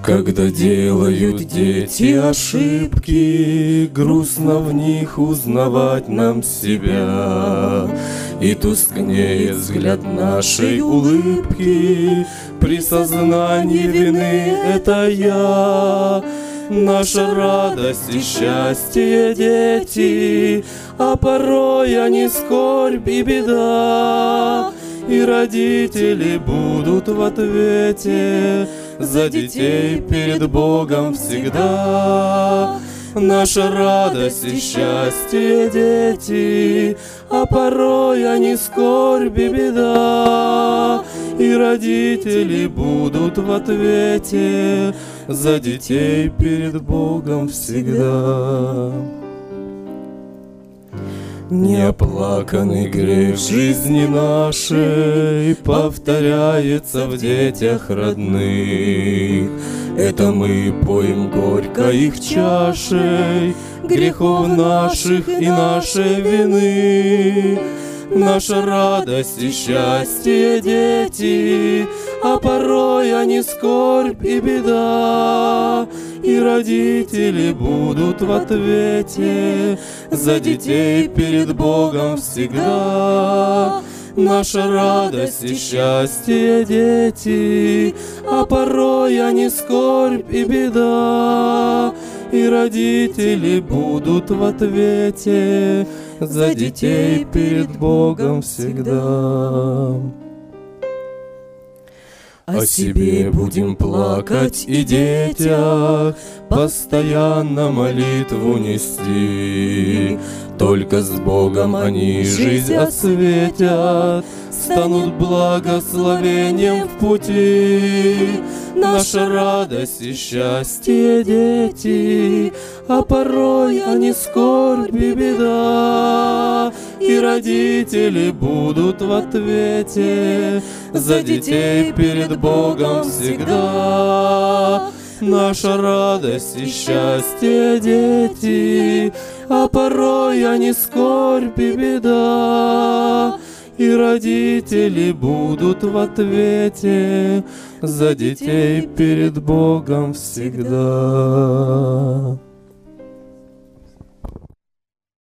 Когда делают дети ошибки, грустно в них узнавать нам себя. И тускнеет взгляд нашей улыбки при сознании вины — это я. Наша радость и счастье дети, а порой они скорбь и беда. И родители будут в ответе за детей перед Богом всегда. Наша радость и счастье дети, а порой они скорбь и беда. И родители будут в ответе за детей перед Богом всегда. Неоплаканный грех жизни нашей повторяется в детях родных. Это мы поем горько их чашей грехов наших и нашей вины. Наша радость и счастье дети, а порой они скорбь и беда. И родители будут в ответе за детей перед Богом всегда. Наша радость и счастье дети, а порой они скорбь и беда. И родители будут в ответе за детей перед Богом всегда. О себе будем плакать и детях, постоянно молитву нести. Только с Богом они жизнь осветят, станут благословением в пути. Наша радость и счастье дети, а порой они скорбь и беда. И родители будут в ответе за детей перед Богом всегда. Наша радость и счастье дети, а порой они скорбь и беда. И родители будут в ответе за детей перед Богом всегда.